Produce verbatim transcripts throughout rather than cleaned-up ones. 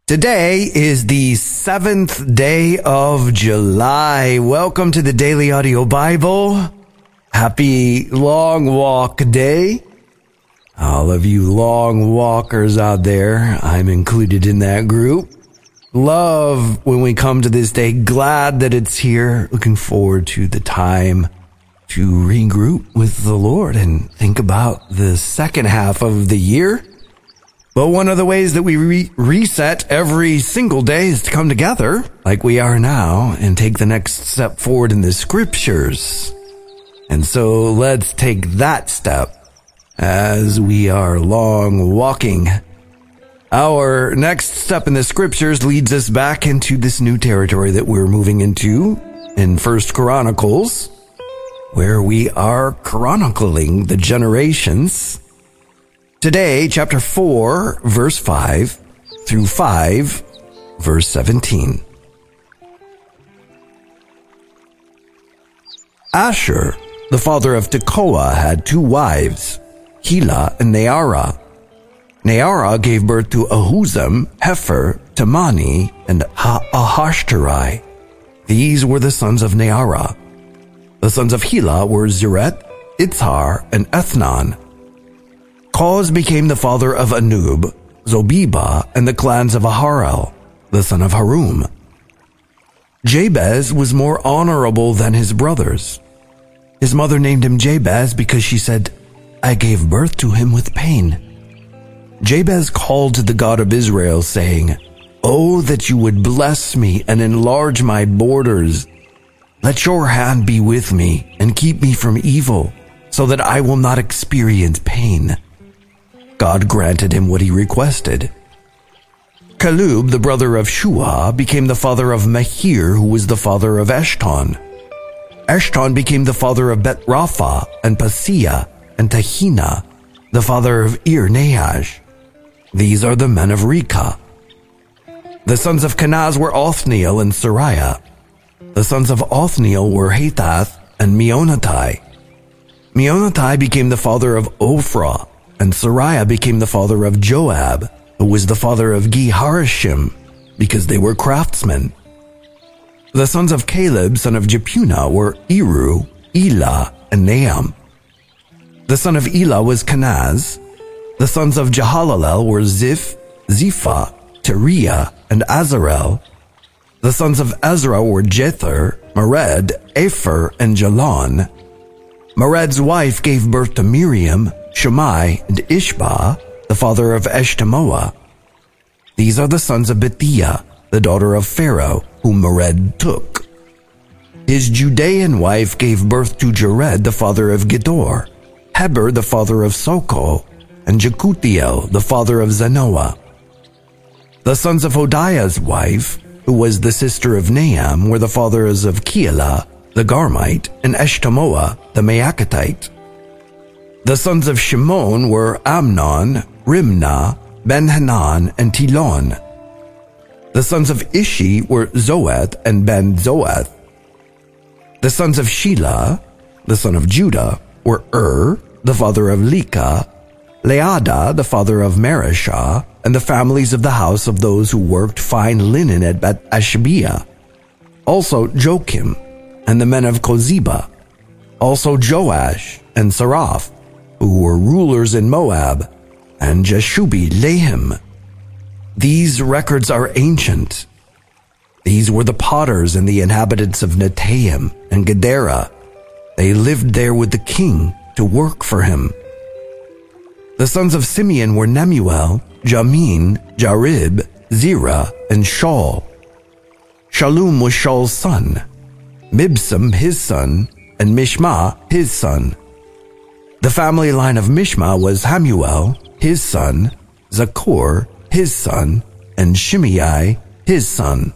Today is the seventh day of July. Welcome to the Daily Audio Bible. Happy Long Walk Day. All of you long walkers out there, I'm included in that group. Love when we come to this day. Glad that it's here. Looking forward to the time to regroup with the Lord and think about the second half of the year. But one of the ways that we re- reset every single day is to come together, like we are now, and take the next step forward in the scriptures. And so let's take that step as we are long walking. Our next step in the scriptures leads us back into this new territory that we're moving into in First Chronicles, where we are chronicling the generations. Today, chapter four, verse five through five, verse seventeen. Asher, the father of Tekoa, had two wives, Helah and Naarah. Naarah gave birth to Ahuzam, Hefer, Temani, and Ahashtarai. These were the sons of Naarah. The sons of Helah were Zereth, Itzhar, and Ethnan. Koz became the father of Anub, Zobeba, and the clans of Aharel, the son of Harum. Jabez was more honorable than his brothers. His mother named him Jabez because she said, "I gave birth to him with pain." Jabez called to the God of Israel, saying, "Oh, that you would bless me and enlarge my borders. Let your hand be with me and keep me from evil, so that I will not experience pain." God granted him what he requested. Caleb, the brother of Shua, became the father of Mehir, who was the father of Eshton. Eshton became the father of Bet-Rapha and Paseah and Tahina, the father of Ir-Nahash. These are the men of Rekah. The sons of Kenaz were Othniel and Sariah. The sons of Othniel were Hathath and Meonotai. Meonotai became the father of Ophrah, and Sariah became the father of Joab, who was the father of Ge-Harashim, because they were craftsmen. The sons of Caleb, son of Jephunneh, were Eru, Elah, and Naham. The son of Elah was Kenaz. The sons of Jehalalel were Ziph, Ziphah, Teriah, and Azarel. The sons of Ezra were Jether, Mered, Epher, and Jalon. Mered's wife gave birth to Miriam, Shammai, and Ishbah, the father of Eshtemoa. These are the sons of Bethiah, the daughter of Pharaoh, whom Mered took. His Judean wife gave birth to Jared, the father of Gedor, Heber, the father of Soko, and Jekuthiel, the father of Zanoah. The sons of Hodiah's wife, who was the sister of Naham, were the fathers of Keilah, the Garmite, and Eshtemoa, the Maacatite. The sons of Shimon were Amnon, Rimnah, Ben-Hanan, and Tilon. The sons of Ishi were Zoeth and Ben-Zoeth. The sons of Shelah, the son of Judah, were Ur, the father of Leka, Leada, the father of Mareshah, and the families of the house of those who worked fine linen at Beth-Ashbea. Also Joachim, and the men of Kozeba. Also Joash and Saraph, who were rulers in Moab, and Jeshubi-Lahim. These records are ancient. These were the potters and the inhabitants of Netaim and Gedera. They lived there with the king to work for him. The sons of Simeon were Nemuel, Jamin, Jarib, Zerah, and Shaul. Shallum was Shaul's son, Mibsam his son, and Mishma his son. The family line of Mishma was Hamuel, his son, Zakur, his son, and Shimei, his son.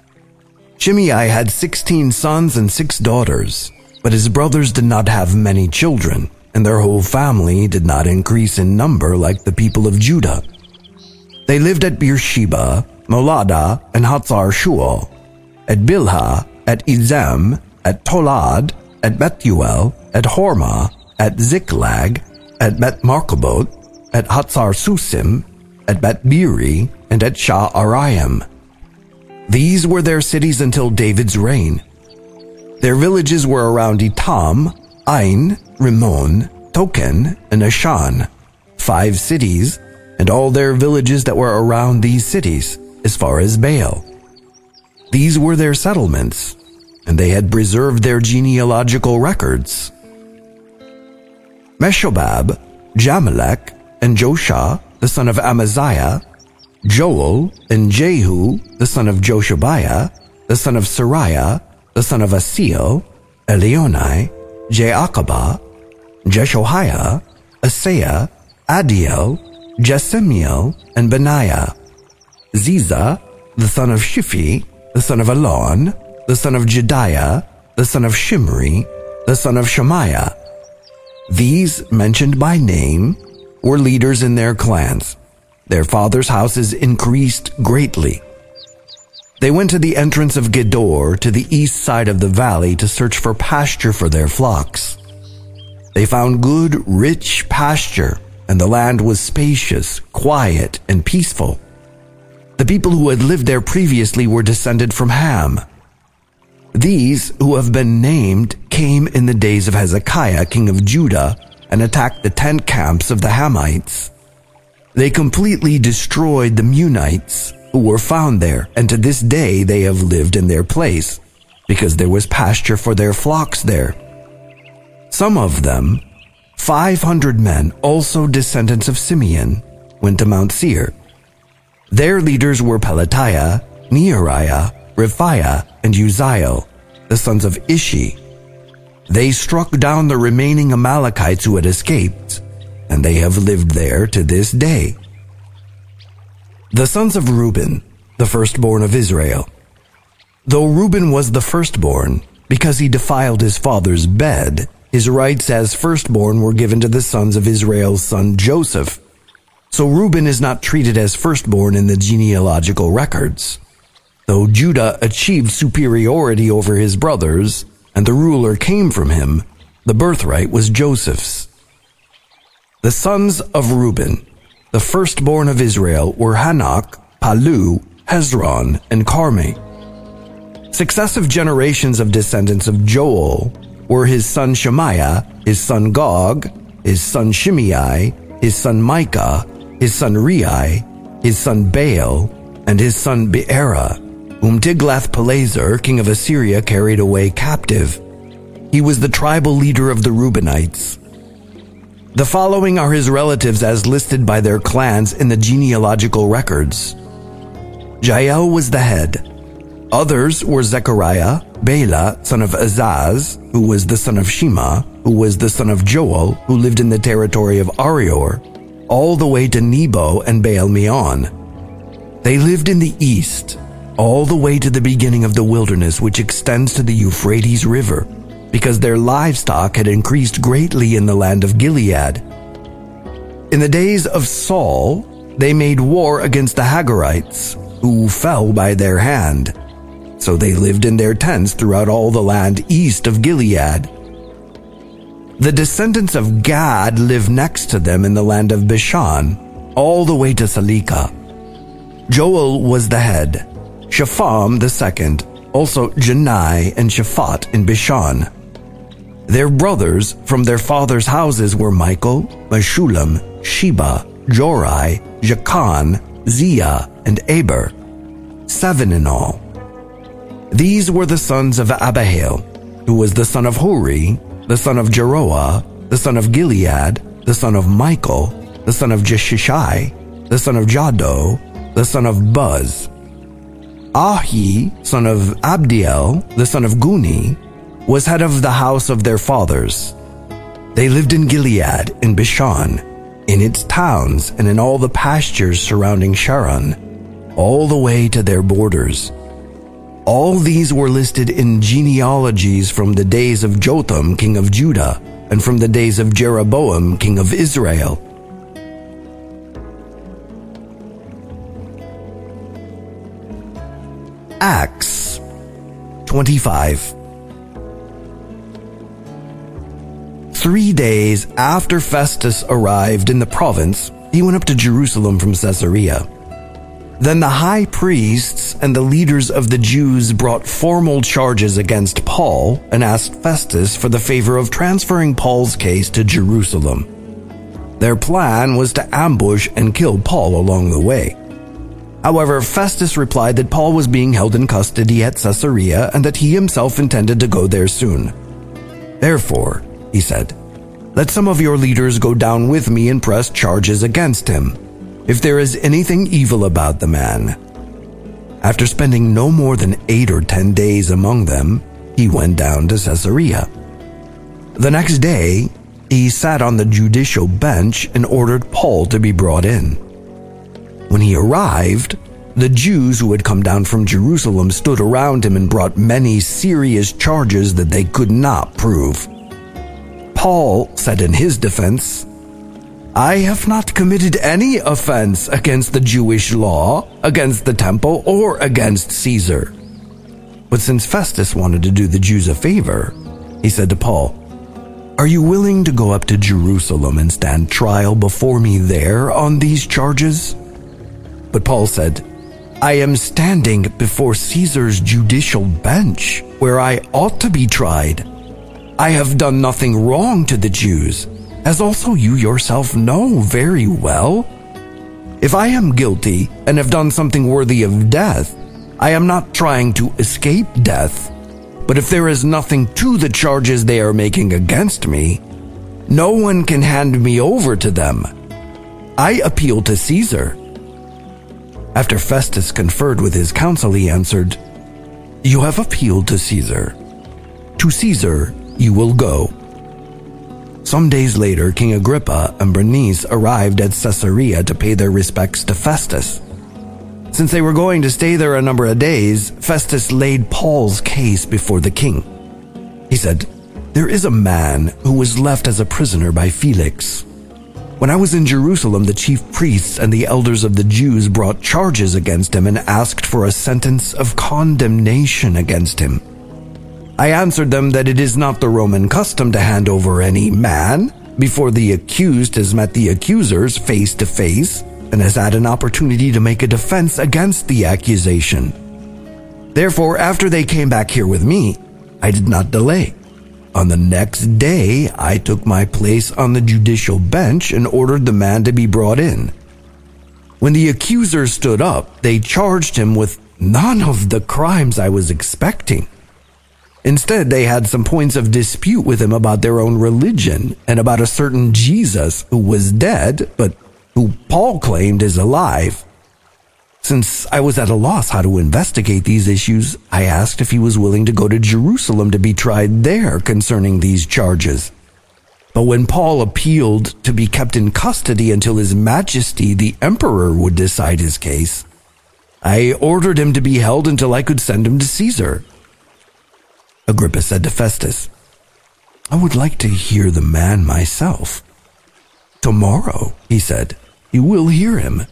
Shimei had sixteen sons and six daughters, but his brothers did not have many children, and their whole family did not increase in number like the people of Judah. They lived at Beersheba, Molada, and Hatzar Shual, at Bilhah, at Ezem, at Tolad, at Bethuel, at Hormah, at Ziklag, at Bet Markaboth, at Hatzar Susim, at Bet Biri, and at Sha'araim. These were their cities until David's reign. Their villages were around Etam, Ain, Rimmon, Token, and Ashan, five cities, and all their villages that were around these cities, as far as Baal. These were their settlements, and they had preserved their genealogical records. Meshobab, Jamelech, and Joshua, the son of Amaziah, Joel, and Jehu, the son of Joshabiah, the son of Sariah, the son of Asiel, Elionai, Jeakabah, Jeshoiah, Asaiah, Adiel, Jesemiel, and Benaiah, Ziza, the son of Shiphi, the son of Elon, the son of Jediah, the son of Shimri, the son of Shemaiah. These, mentioned by name, were leaders in their clans. Their fathers' houses increased greatly. They went to the entrance of Gedor to the east side of the valley to search for pasture for their flocks. They found good, rich pasture, and the land was spacious, quiet, and peaceful. The people who had lived there previously were descended from Ham. These, who have been named, came in the days of Hezekiah, king of Judah, and attacked the tent camps of the Hamites. They completely destroyed the Munites who were found there, and to this day they have lived in their place, because there was pasture for their flocks there. Some of them, five hundred men, also descendants of Simeon, went to Mount Seir. Their leaders were Pelatiah, Neariah, Rephaiah, and Uzziel, the sons of Ishi. They struck down the remaining Amalekites who had escaped, and they have lived there to this day. The sons of Reuben, the firstborn of Israel. Though Reuben was the firstborn, because he defiled his father's bed, his rights as firstborn were given to the sons of Israel's son Joseph. So Reuben is not treated as firstborn in the genealogical records. Though Judah achieved superiority over his brothers, and the ruler came from him, the birthright was Joseph's. The sons of Reuben, the firstborn of Israel, were Hanok, Palu, Hezron, and Carmi. Successive generations of descendants of Joel were his son Shemaiah, his son Gog, his son Shimei, his son Micah, his son Rei, his son Baal, and his son Beerah, whom Tiglath-Pileser, king of Assyria, carried away captive. He was the tribal leader of the Reubenites. The following are his relatives as listed by their clans in the genealogical records. Jael was the head. Others were Zechariah, Bela, son of Azaz, who was the son of Shema, who was the son of Joel, who lived in the territory of Arior, all the way to Nebo and Baal-Meon. They lived in the east, all the way to the beginning of the wilderness which extends to the Euphrates River, because their livestock had increased greatly in the land of Gilead. In the days of Saul, they made war against the Hagarites, who fell by their hand. So they lived in their tents throughout all the land east of Gilead. The descendants of Gad lived next to them in the land of Bashan, all the way to Salika. Joel was the head, Shepham the second, also Janai and Shaphat in Bashan. Their brothers from their fathers' houses were Michael, Meshullam, Sheba, Jorai, Jachan, Zia, and Eber, seven in all. These were the sons of Abihail, who was the son of Huri, the son of Jeroah, the son of Gilead, the son of Michael, the son of Jeshishai, the son of Jado, the son of Buz. Ahi, son of Abdiel, the son of Guni, was head of the house of their fathers. They lived in Gilead, in Bashan, in its towns, and in all the pastures surrounding Sharon, all the way to their borders. All these were listed in genealogies from the days of Jotham, king of Judah, and from the days of Jeroboam, king of Israel. Acts twenty-five. Three days after Festus arrived in the province, he went up to Jerusalem from Caesarea. Then the high priests and the leaders of the Jews brought formal charges against Paul and asked Festus for the favor of transferring Paul's case to Jerusalem. Their plan was to ambush and kill Paul along the way. However, Festus replied that Paul was being held in custody at Caesarea and that he himself intended to go there soon. Therefore, he said, "Let some of your leaders go down with me and press charges against him, if there is anything evil about the man." After spending no more than eight or ten days among them, he went down to Caesarea. The next day, he sat on the judicial bench and ordered Paul to be brought in. When he arrived, the Jews who had come down from Jerusalem stood around him and brought many serious charges that they could not prove. Paul said in his defense, "I have not committed any offense against the Jewish law, against the temple, or against Caesar." But since Festus wanted to do the Jews a favor, he said to Paul, "Are you willing to go up to Jerusalem and stand trial before me there on these charges?" But Paul said, "I am standing before Caesar's judicial bench, where I ought to be tried. I have done nothing wrong to the Jews, as also you yourself know very well. If I am guilty and have done something worthy of death, I am not trying to escape death. But if there is nothing to the charges they are making against me, no one can hand me over to them. I appeal to Caesar." After Festus conferred with his council, he answered, "You have appealed to Caesar. To Caesar you will go." Some days later, King Agrippa and Bernice arrived at Caesarea to pay their respects to Festus. Since they were going to stay there a number of days, Festus laid Paul's case before the king. He said, "There is a man who was left as a prisoner by Felix. When I was in Jerusalem, the chief priests and the elders of the Jews brought charges against him and asked for a sentence of condemnation against him. I answered them that it is not the Roman custom to hand over any man before the accused has met the accusers face to face and has had an opportunity to make a defense against the accusation. Therefore, after they came back here with me, I did not delay. On the next day, I took my place on the judicial bench and ordered the man to be brought in. When the accusers stood up, they charged him with none of the crimes I was expecting. Instead, they had some points of dispute with him about their own religion and about a certain Jesus who was dead, but who Paul claimed is alive. Since I was at a loss how to investigate these issues, I asked if he was willing to go to Jerusalem to be tried there concerning these charges. But when Paul appealed to be kept in custody until His Majesty the Emperor would decide his case, I ordered him to be held until I could send him to Caesar." Agrippa said to Festus, "I would like to hear the man myself." "Tomorrow," he said, "you will hear him."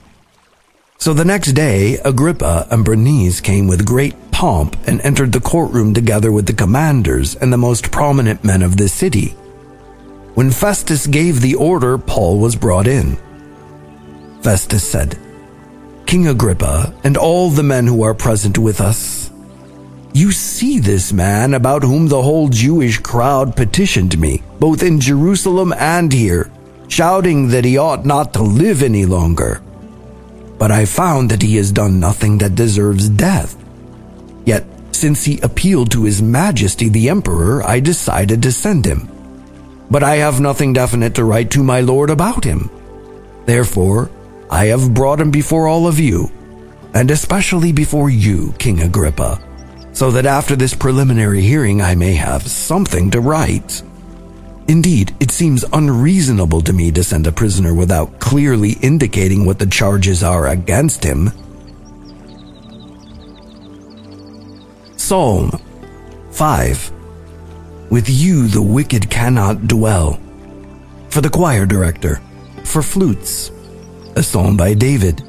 So the next day, Agrippa and Bernice came with great pomp and entered the courtroom together with the commanders and the most prominent men of the city. When Festus gave the order, Paul was brought in. Festus said, "King Agrippa and all the men who are present with us, you see this man about whom the whole Jewish crowd petitioned me, both in Jerusalem and here, shouting that he ought not to live any longer. But I found that he has done nothing that deserves death. Yet, since he appealed to His Majesty the Emperor, I decided to send him. But I have nothing definite to write to my lord about him. Therefore, I have brought him before all of you, and especially before you, King Agrippa, so that after this preliminary hearing I may have something to write. Indeed, it seems unreasonable to me to send a prisoner without clearly indicating what the charges are against him." Psalm five. With you the wicked cannot dwell. For the choir director, for flutes, a psalm by David.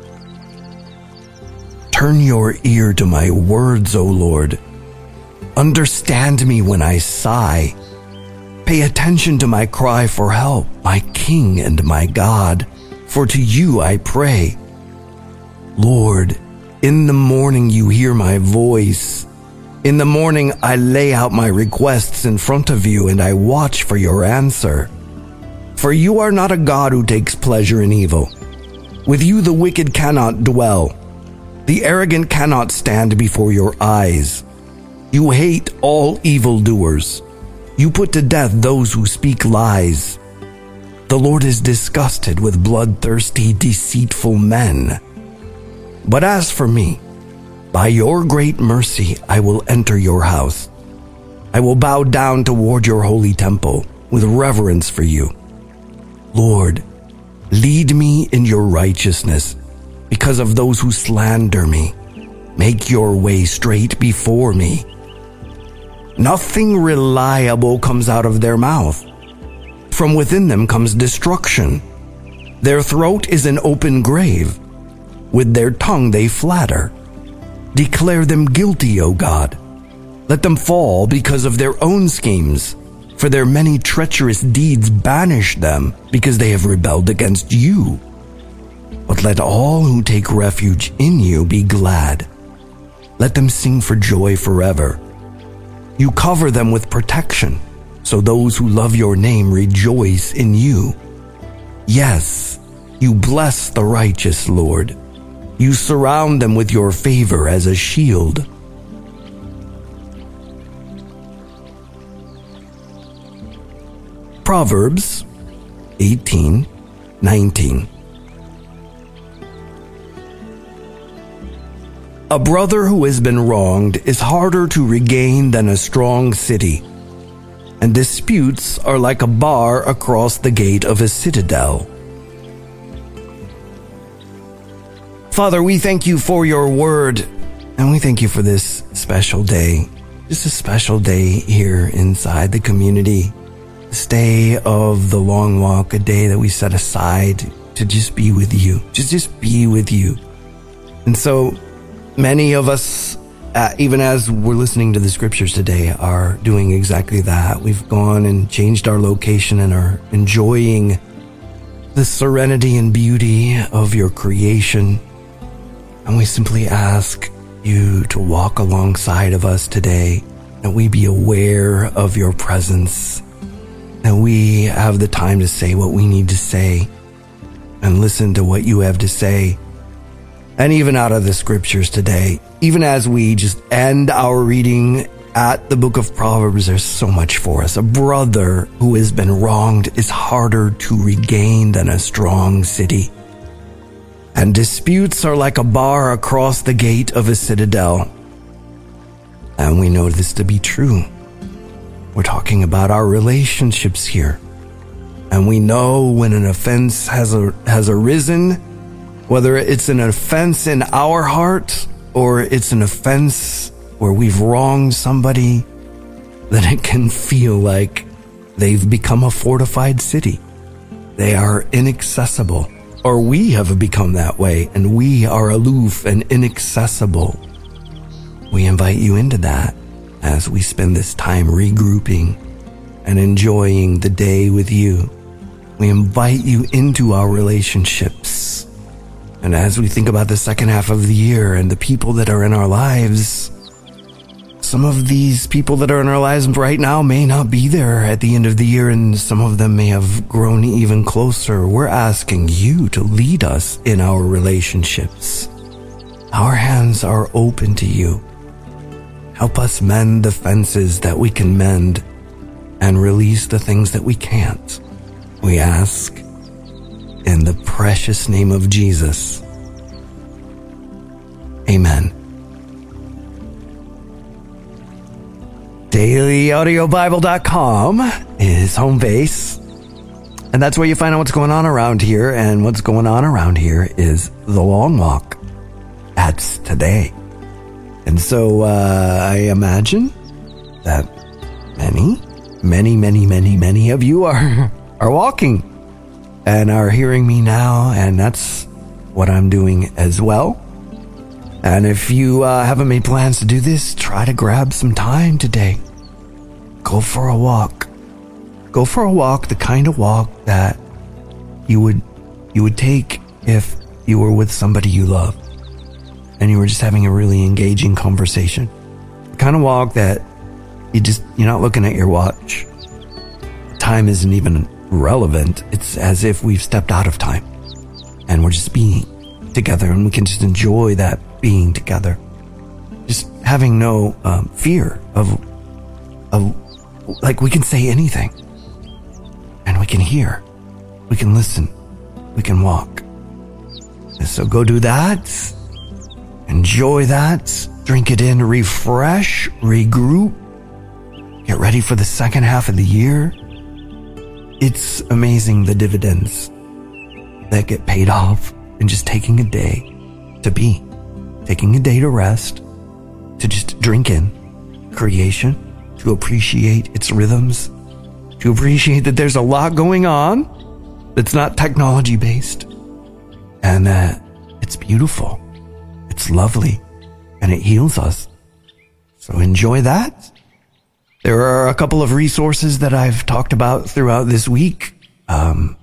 Turn your ear to my words, O Lord. Understand me when I sigh. Pay attention to my cry for help, my King and my God, for to you I pray. Lord, in the morning you hear my voice. In the morning I lay out my requests in front of you and I watch for your answer. For you are not a God who takes pleasure in evil. With you the wicked cannot dwell. The arrogant cannot stand before your eyes. You hate all evildoers. You put to death those who speak lies. The Lord is disgusted with bloodthirsty, deceitful men. But as for me, by your great mercy I will enter your house. I will bow down toward your holy temple with reverence for you. Lord, lead me in your righteousness because of those who slander me. Make your way straight before me. Nothing reliable comes out of their mouth. From within them comes destruction. Their throat is an open grave. With their tongue they flatter. Declare them guilty, O God. Let them fall because of their own schemes. For their many treacherous deeds banish them because they have rebelled against you. But let all who take refuge in you be glad. Let them sing for joy forever. You cover them with protection, so those who love your name rejoice in you. Yes, you bless the righteous, Lord. You surround them with your favor as a shield. Proverbs eighteen nineteen. A brother who has been wronged is harder to regain than a strong city, and disputes are like a bar across the gate of a citadel. Father, we thank you for your word, and we thank you for this special day, just a special day here inside the community, this day of the long walk, a day that we set aside to just be with you, just, just be with you. And so many of us, uh, even as we're listening to the scriptures today, are doing exactly that. We've gone and changed our location and are enjoying the serenity and beauty of your creation. And we simply ask you to walk alongside of us today, that we be aware of your presence, that we have the time to say what we need to say and listen to what you have to say. And even out of the scriptures today, even as we just end our reading at the book of Proverbs, there's so much for us. A brother who has been wronged is harder to regain than a strong city. And disputes are like a bar across the gate of a citadel. And we know this to be true. We're talking about our relationships here. And we know when an offense has, a, has arisen, whether it's an offense in our heart or it's an offense where we've wronged somebody, then it can feel like they've become a fortified city. They are inaccessible. Or we have become that way, and we are aloof and inaccessible. We invite you into that as we spend this time regrouping and enjoying the day with you. We invite you into our relationships. And as we think about the second half of the year and the people that are in our lives, some of these people that are in our lives right now may not be there at the end of the year, and some of them may have grown even closer. We're asking you to lead us in our relationships. Our hands are open to you. Help us mend the fences that we can mend and release the things that we can't. We ask in the precious name of Jesus. Amen. daily audio bible dot com is home base, and that's where you find out what's going on around here. And what's going on around here is the long walk. That's today. And so uh, I imagine that many, many, many, many, many of you are are walking and are hearing me now, and that's what I'm doing as well. And if you uh, haven't made plans to do this, try to grab some time today. Go for a walk. Go for a walk, the kind of walk that you would you would take if you were with somebody you love. and you were just having a really engaging conversation. The kind of walk that you just, you're not looking at your watch. Time isn't even relevant. It's as if we've stepped out of time and we're just being together, and we can just enjoy that being together. Just having no um, fear of, of, like, we can say anything, and we can hear, we can listen, we can walk. And so go do that, enjoy that, drink it in, refresh, regroup, get ready for the second half of the year. It's amazing the dividends that get paid off in just taking a day to be, taking a day to rest, to just drink in creation, to appreciate its rhythms, to appreciate that there's a lot going on that's not technology based, and that it's beautiful, it's lovely, and it heals us. So enjoy that. There are a couple of resources that I've talked about throughout this week. Um,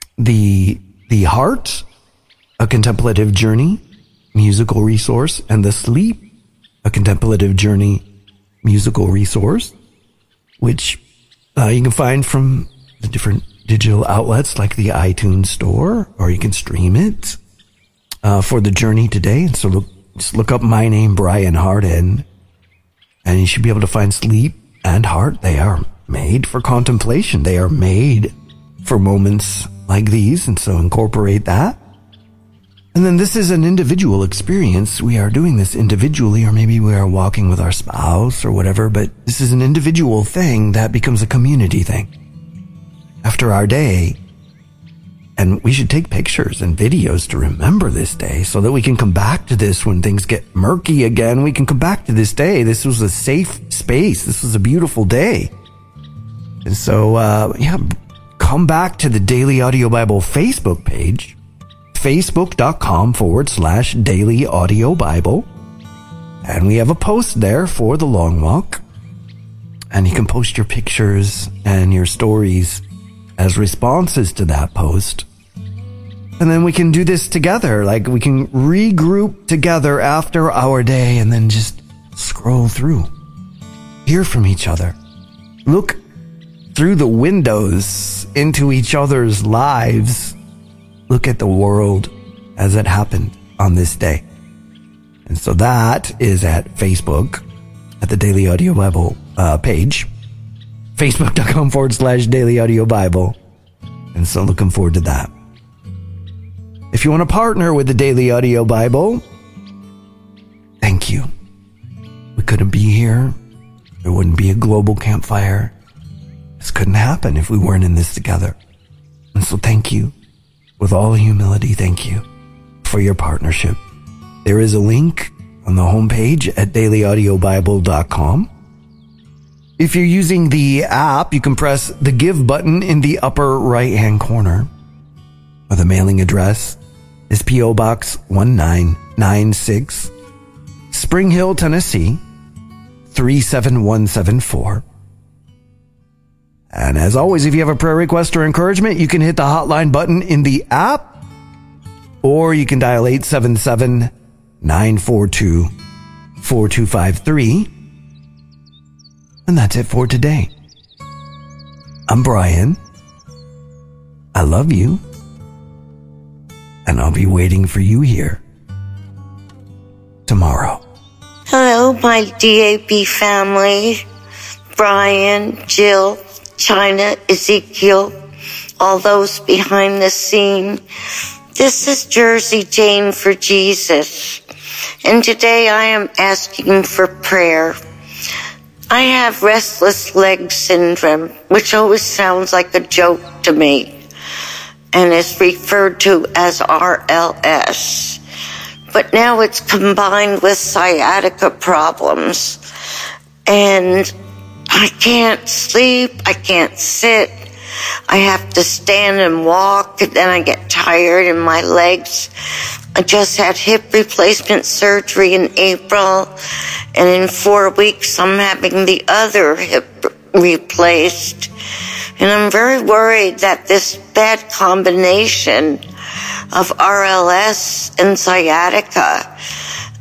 the the Heart, a contemplative journey, musical resource, and The Sleep, a contemplative journey, musical resource, which uh, you can find from the different digital outlets like the iTunes store, or you can stream it uh, for the journey today. And so look, just look up my name, Brian Hardin, and you should be able to find Sleep and Heart. They are made for contemplation. They are made for moments like these, and so incorporate that. And then this is an individual experience. We are doing this individually, or maybe we are walking with our spouse or whatever, but this is an individual thing that becomes a community thing after our day. And we should take pictures and videos to remember this day so that we can come back to this when things get murky again. We can come back to this day. This was a safe space. This was a beautiful day. And so, uh, yeah, come back to the Daily Audio Bible Facebook page, facebook.com forward slash Daily Audio Bible. And we have a post there for the long walk. And you can post your pictures and your stories as responses to that post. And then we can do this together. Like, we can regroup together after our day and then just scroll through. Hear from each other. Look through the windows into each other's lives. Look at the world as it happened on this day. And so that is at Facebook, at the Daily Audio Bible uh, page, facebook.com forward slash Daily Audio Bible. And so looking forward to that. If you want to partner with the Daily Audio Bible, thank you. We couldn't be here. There wouldn't be a global campfire. This couldn't happen if we weren't in this together. And so thank you. With all humility, thank you for your partnership. There is a link on the homepage at daily audio bible dot com. If you're using the app, you can press the Give button in the upper right-hand corner. Or the mailing address is P O Box one nine nine six, Spring Hill, Tennessee, three seven one seven four. And as always, if you have a prayer request or encouragement, you can hit the hotline button in the app, or you can dial eight seven seven, nine four two, four two five three. And that's it for today. I'm Brian. I love you. And I'll be waiting for you here tomorrow. Hello, my D A B family. Brian, Jill, China, Ezekiel, all those behind the scene. This is Jersey Jane for Jesus. And today I am asking for prayer. I have restless leg syndrome, which always sounds like a joke to me, and is referred to as R L S. But now it's combined with sciatica problems, and I can't sleep, I can't sit, I have to stand and walk, and then I get tired in my legs. I just had hip replacement surgery in April, and in four weeks I'm having the other hip replaced. And I'm very worried that this bad combination of R L S and sciatica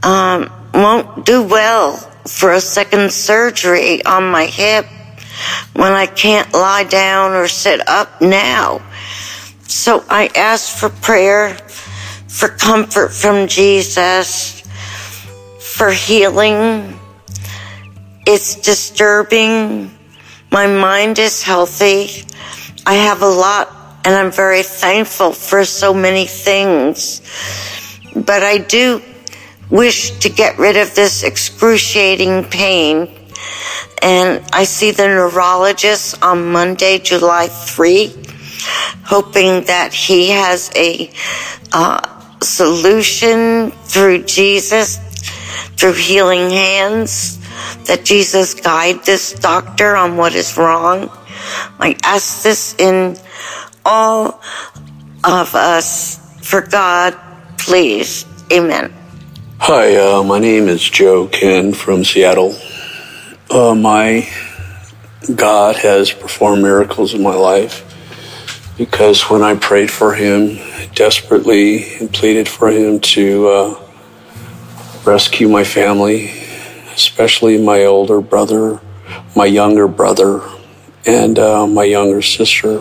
um, won't do well for a second surgery on my hip when I can't lie down or sit up now. So I ask for prayer, for comfort from Jesus, for healing. It's disturbing. My mind is healthy. I have a lot, and I'm very thankful for so many things. But I do wish to get rid of this excruciating pain. And I see the neurologist on Monday, July third, hoping that he has a uh, solution through Jesus, through healing hands, that Jesus guide this doctor on what is wrong. I ask this in all of us for God, please. Amen. Hi, uh, my name is Joe Ken from Seattle. Uh, my God has performed miracles in my life because when I prayed for him desperately and pleaded for him to uh, rescue my family, especially my older brother, my younger brother, and uh, my younger sister.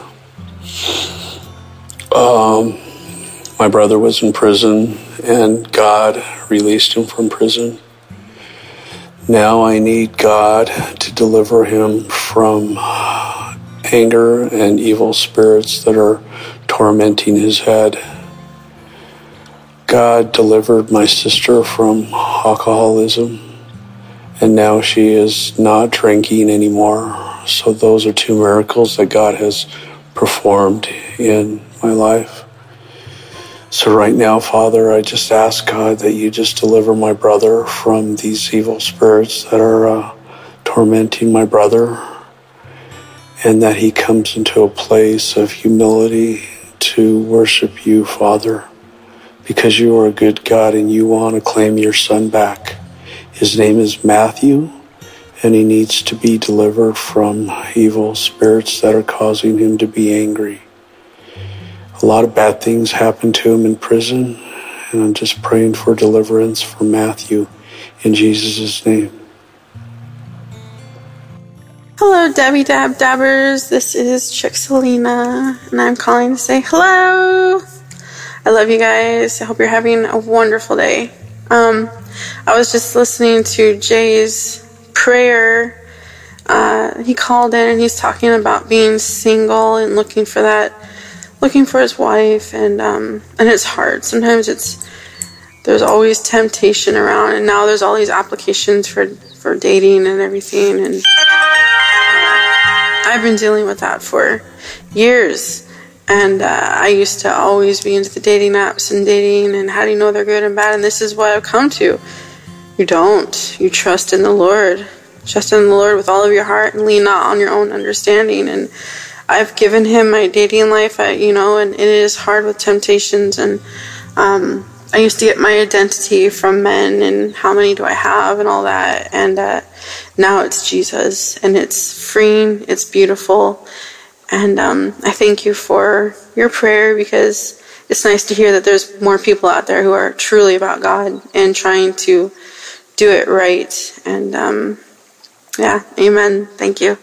Um, my brother was in prison, and God released him from prison. Now I need God to deliver him from anger and evil spirits that are tormenting his head. God delivered my sister from alcoholism, and now she is not drinking anymore. So those are two miracles that God has performed in my life. So right now, Father, I just ask God that you just deliver my brother from these evil spirits that are uh, tormenting my brother, and that he comes into a place of humility to worship you, Father, because you are a good God and you want to claim your son back. His name is Matthew, and he needs to be delivered from evil spirits that are causing him to be angry. A lot of bad things happened to him in prison, and I'm just praying for deliverance for Matthew in Jesus' name. Hello, Debbie Dab Dabbers. This is Chick Selena, and I'm calling to say hello. I love you guys. I hope you're having a wonderful day. Um, I was just listening to Jay's prayer. Uh, he called in and he's talking about being single and looking for that, looking for his wife, and um, and it's hard. Sometimes it's there's always temptation around, and now there's all these applications for for dating and everything, and I've been dealing with that for years. And uh, I used to always be into the dating apps and dating and how do you know they're good and bad, and this is what I've come to. You don't. You trust in the Lord. Trust in the Lord with all of your heart and lean not on your own understanding. And I've given him my dating life, I, you know, and it is hard with temptations. And um, I used to get my identity from men and how many do I have and all that. And uh, now it's Jesus, and it's freeing. It's beautiful. And um, I thank you for your prayer, because it's nice to hear that there's more people out there who are truly about God and trying to do it right. And um, yeah, amen. Thank you.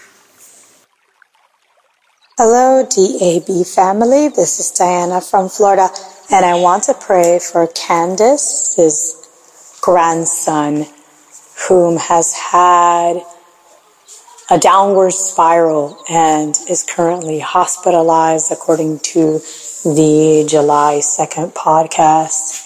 Hello, D A B family. This is Diana from Florida, and I want to pray for Candace's grandson, whom has had a downward spiral and is currently hospitalized according to the July second podcast.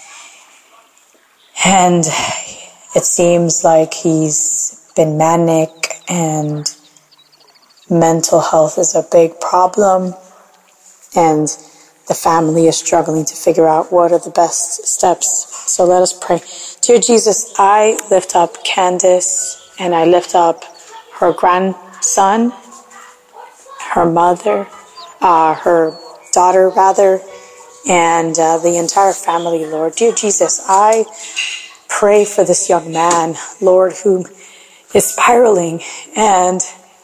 And it seems like he's been manic, and mental health is a big problem, and the family is struggling to figure out what are the best steps. So let us pray. Dear Jesus, I lift up Candace, and I lift up her grandson, her mother, uh, her daughter rather, and uh, the entire family, Lord. Dear Jesus, I pray for this young man, Lord, who is spiraling and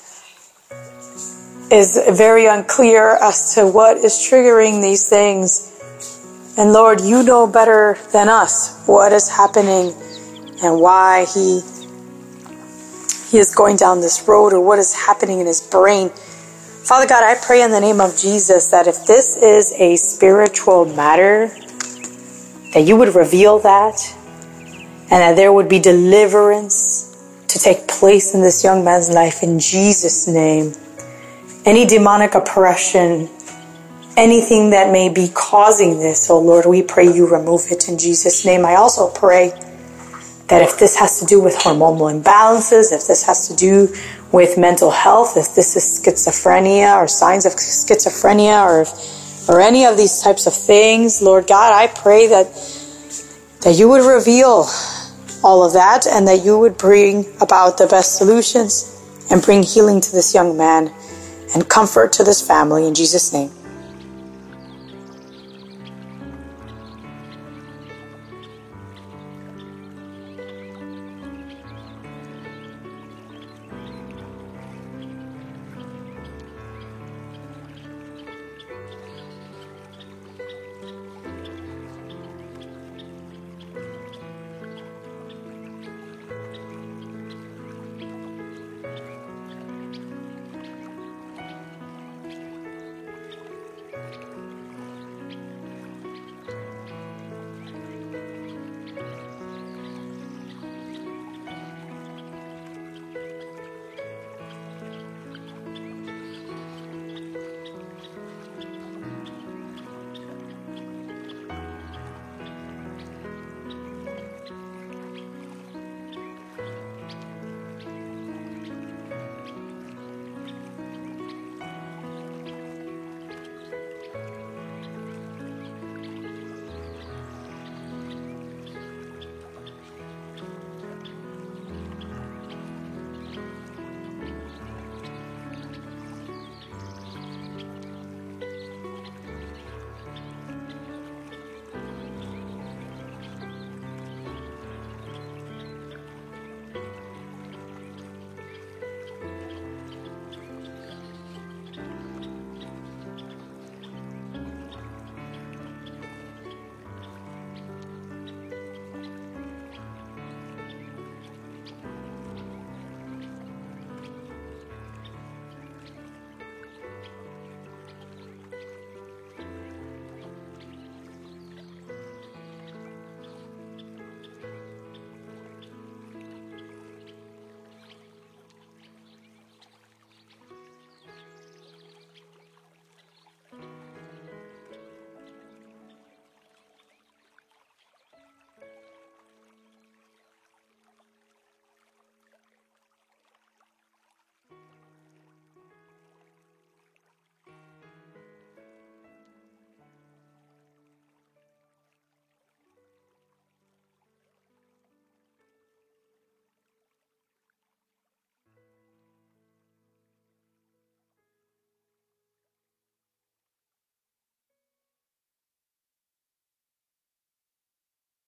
is very unclear as to what is triggering these things. And Lord, you know better than us what is happening and why he he is going down this road, or what is happening in his brain. Father God, I pray in the name of Jesus that if this is a spiritual matter, that you would reveal that, and that there would be deliverance to take place in this young man's life in Jesus' name. Any demonic oppression, anything that may be causing this, oh Lord, we pray you remove it in Jesus' name. I also pray that if this has to do with hormonal imbalances, if this has to do with mental health, if this is schizophrenia or signs of schizophrenia, or if, or any of these types of things, Lord God, I pray that that you would reveal all of that, and that you would bring about the best solutions and bring healing to this young man and comfort to this family in Jesus' name.